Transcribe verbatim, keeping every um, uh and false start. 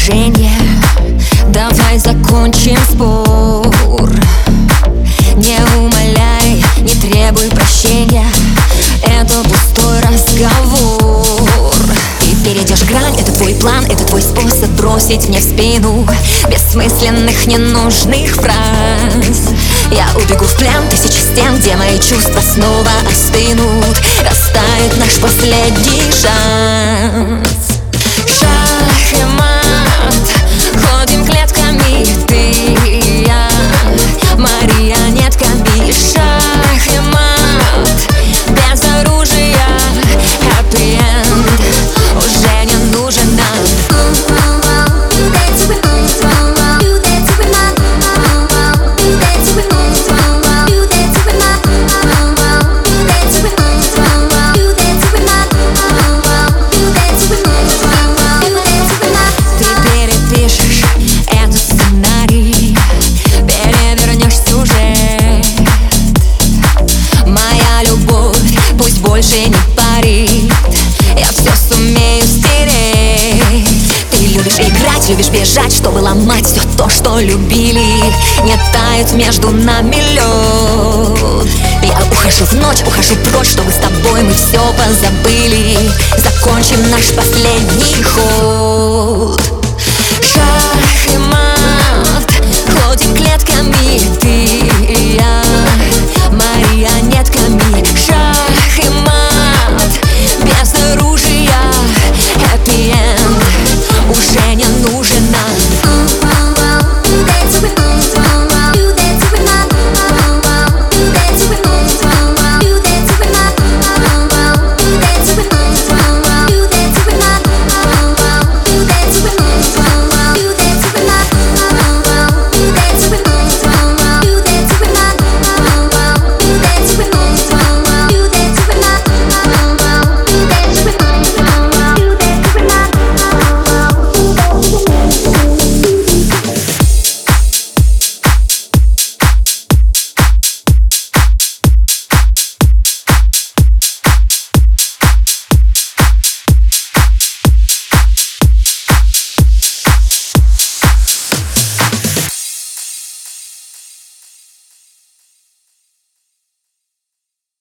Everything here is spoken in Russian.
положение. Давай закончим спор. Не умоляй, не требуй прощения. Это пустой разговор. Ты перейдешь грань, это твой план, это твой способ бросить мне в спину бессмысленных, ненужных фраз. Я убегу в плен тысячи стен, где мои чувства снова остынут. Растает наш последний шанс. Шах и мат, ходим клетками, ты и я, марионетками. Шах и мат, без оружия, happy end уже не нужен нам. Больше не парит, я все сумею стереть. Ты любишь играть, любишь бежать, чтобы ломать все то, что любили. Не тает между нами лед. Я ухожу в ночь, ухожу прочь, чтобы с тобой мы все позабыли. Закончим наш последний ход.